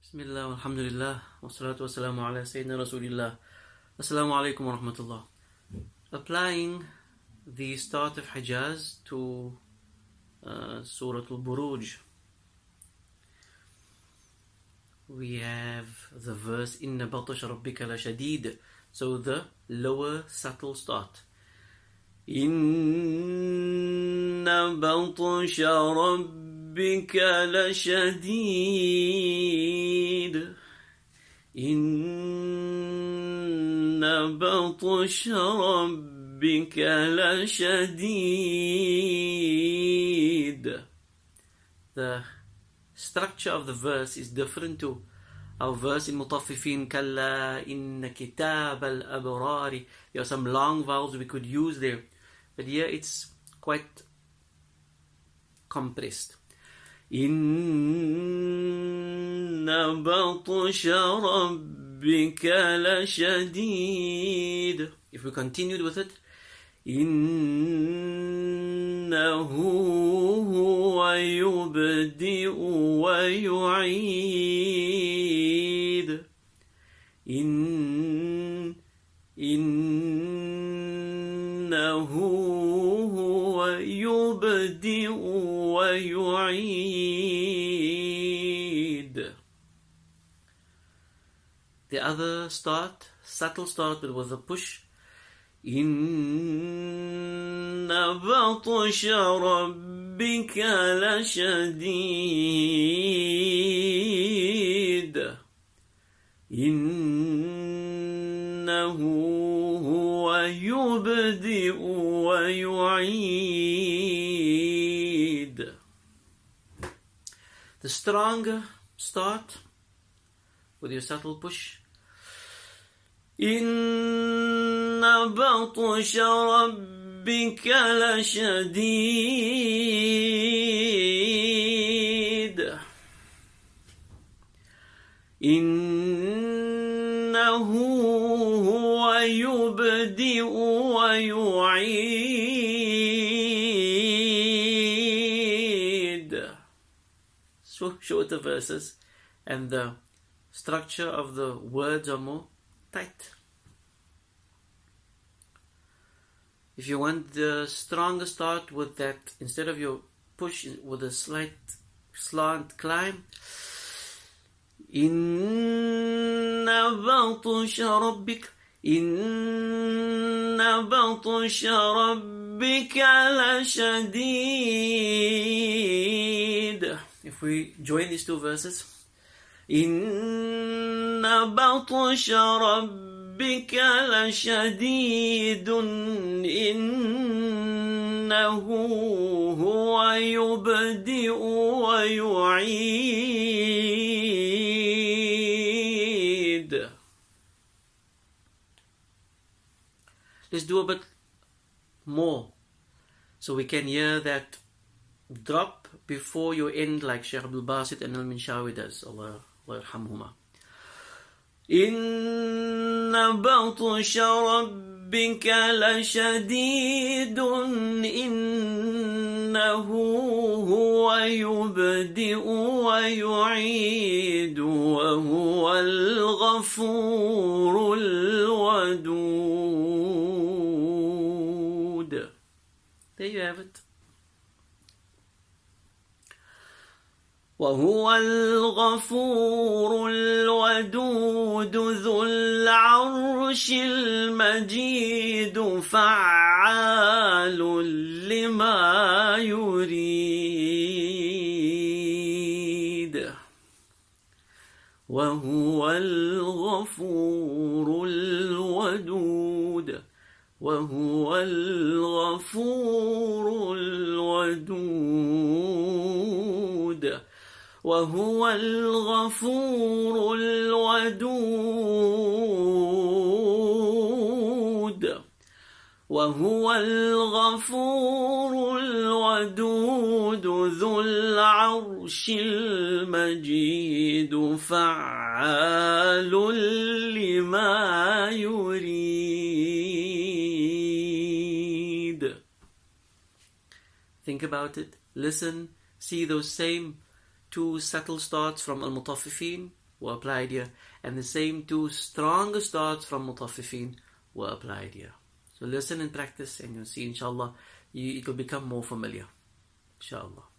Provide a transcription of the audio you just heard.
Bismillah, alhamdulillah, wassalatu wassalamu ala Sayyidina Rasulillah. Assalamu alaikum wa rahmatullah. Applying the start of Hijaz to Surah Al-Buruj, we have the verse Inna batasha rabbika la shadid. So the lower subtle start. Inna batasha rabbika la shadid. Inna batasha rabbika la shadid. The structure of the verse is different to our verse in Mutaffifin, Kalla inna kitab al-abrari. There are some long vowels we could use there, but here it's quite compressed. Inna batsha rabbika la shadid. If we continued with it, innahu huwa yubdi'u wa yu'id. Innahu huwa yubdi'u wa yu'id. The other start, subtle start, but with a push. Inna batsha rabbika la shadid. Innahu huwa yubdi'u wa yu'id. The stronger start with your subtle push. Inna batsha rabbika la shadid. Innahu huwa yubdi'u wa yu'id. So shorter verses, and the structure of the words are more tight. If you want the stronger start with that, instead of your push with a slight slant climb, Inna batsha rabbika la shadid. If we join these two verses, Inna batsha rabbika la shadidun. Innahu huwa yubdi'u wa yu'id. Let's do a bit more so we can hear that drop before you end, like Shaykh Abdul Basit and Al-Minshawi does. Allah yarhamhuma. Inna batsha rabbika la shadidun. Innahu huwa yubdi'u wa yu'idu wa huwa al-ghafurul wadud. There you have it. وهو الغفور الودود ذو العرش المجيد فعال لما يريد. وهو الغفور الودود. وهو الغفور الودود. وهو الغفور الودود. وهو الغفور الودود ذو العرش المجيد فعال لما يريد. Think about it, listen, see those same two subtle starts from Al-Mutaffifin were applied here, and the same two strongest dots from Mutaffifin were applied here. So listen and practice, and you'll see, inshallah, it will become more familiar. Inshallah.